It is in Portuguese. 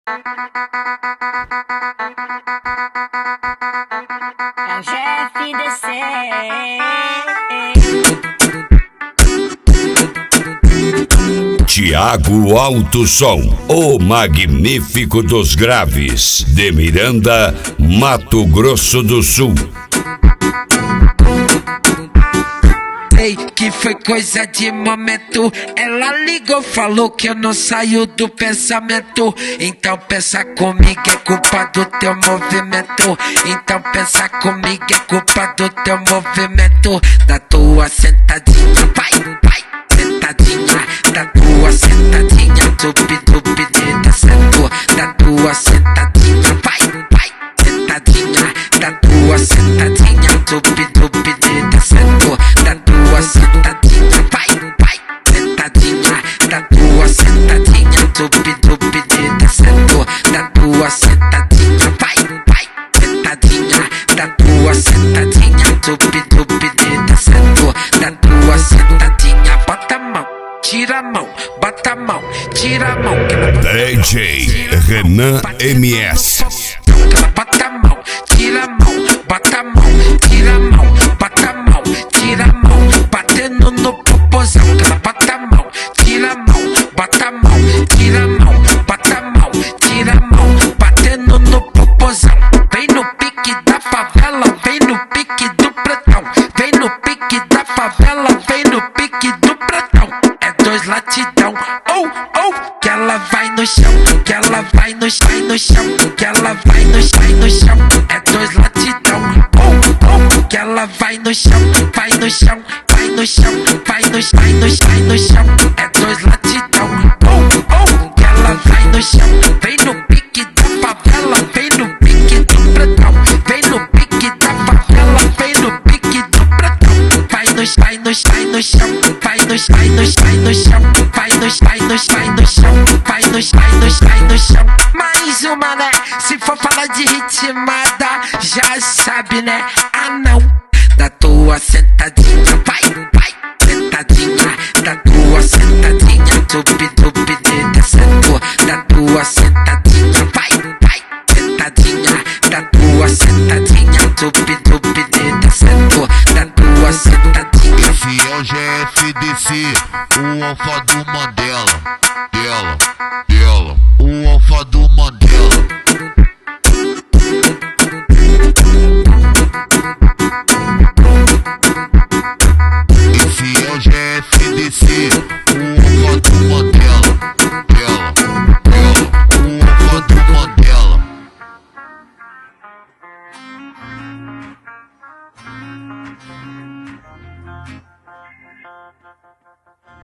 É o GFDC. Thiago Alto Som, o magnífico dos graves, de Miranda, Mato Grosso do Sul. Sei que foi coisa de momento. Ela ligou, falou que eu não saio do pensamento. Então pensa comigo, é culpa do teu movimento. Então pensa comigo, é culpa do teu movimento. Da tua sentadinha, vai, vai, sentadinha. Da tua sentadinha, tupi, tupi, descendo. Da tua sentadinha, vai, vai, sentadinha. Da tua sentadinha, tupi, tupi, descendo. Da tua sentadinha, vai, vai, sentadinha. Da tua sentadinha, tupi, tupi, descendo. Da tua sentadinha, vai, vai, sentadinha. Da tua sentadinha, tupi, tupi, descendo. Da tua sentadinha, bota a mão, tira a mão, bota a mão, tira a mão. DJ Renan MS. Bota a mão, tira a mão, bota a mão, tira a mão, bota a mão, tira a mão, batendo no popozão. Bota a mão, tira a mão, bota a mão, tira a mão, bota a mão, tira a mão, batendo no popozão. Vem no pique da favela, vem no pique do pretão. Vem no pique da favela, vem no pique do pretão. É dois latidão, que ela vai no chão, que ela vai no chão, que ela vai no chão, é dois latidão, que ela vai no chão, vai no chão, vai no chão, vai no chão, é dois latidão, que ela vai no chão, vem no pique da favela, vem no pique do pretão, vem no pique da favela, vem no pique do pretão, vai no chão, vai no chão, vai no chão, vai no chão, vai no chão, vai no chão. Mais uma, né? Se for falar de ritmada, já sabe, né? Ah, não. Da tua sentadinha, vai, vai, sentadinha. Da tua sentadinha, tupi, tupi, descendo. Da tua sentadinha, vai, vai, sentadinha. Da tua sentadinha, tupi, tupi, descendo. Da tua sentadinha. Fiel GFDC, o alfa do Mandela, o alfa do Mandela. Fiel GFDC, o alfa do Mandela, o alfa do Mandela.